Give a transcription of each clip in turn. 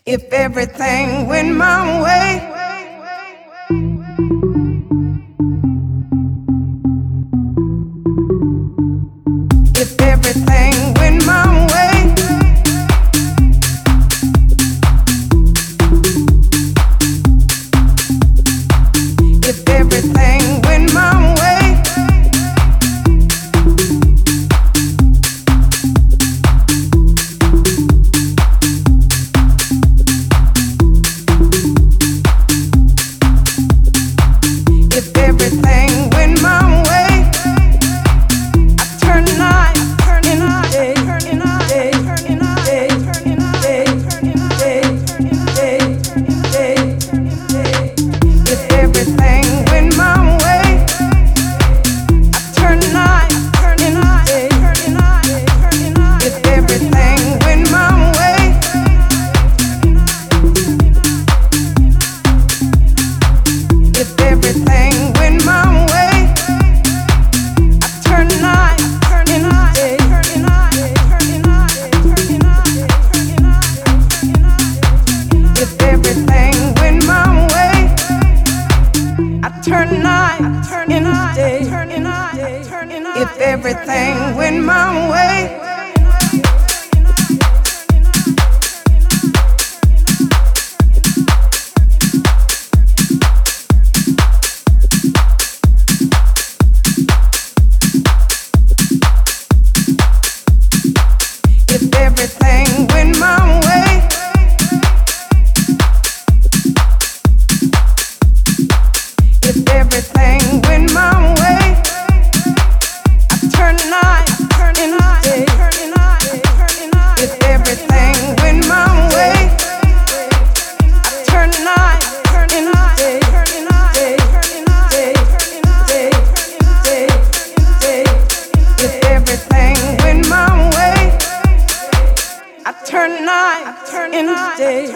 If everything went my way, if everything went my way, if everything went my way, if everything went my way, I turn night into day, day, day, day, day, day, day. If everything went my way, I turn night into day. If everything went my way, if everything went my way, I turn night into day. If everything went my way, I turn night into day. If everything went my way, if everything went my way, if everything went my way, I turn night into day. If everything went my way, I turn night into day. Day, day, day, day, day. If everything went my way, I turn night into day.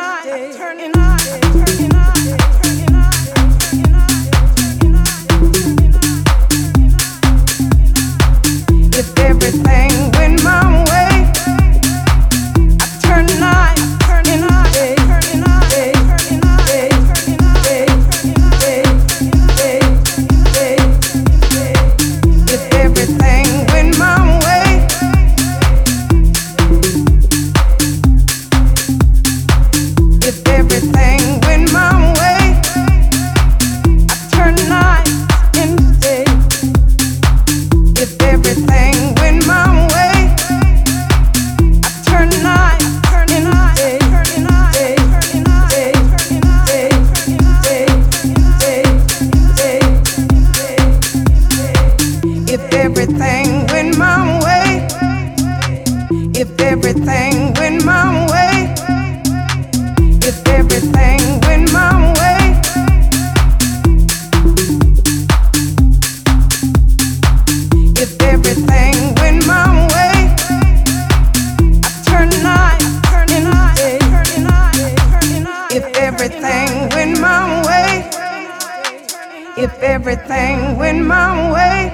If everything went my way, I turn night into day. Day, day, day, day, day, day, day. If everything went my way, if everything went my way, I turn night into day. If everything went my way, I turn night into day. Day, day, day, day, day, day, day. If everything went my way, if everything went my way, if everything went my way, if everything went my way, I turn night into day. If everything went my way, if everything went my way.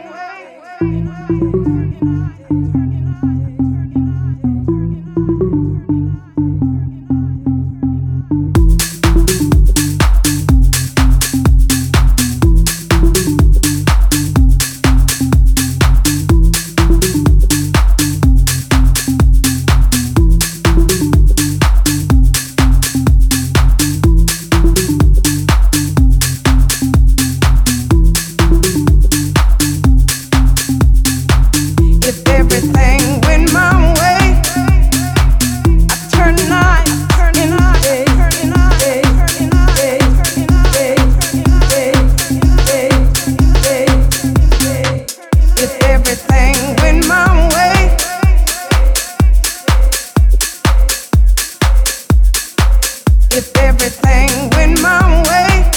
If everything went my way, I turn night into day. Day, day, day, day, day, day, day. If everything went my way, if everything went my way,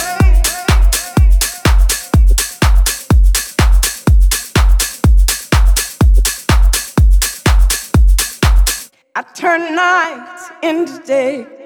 I turn night into day.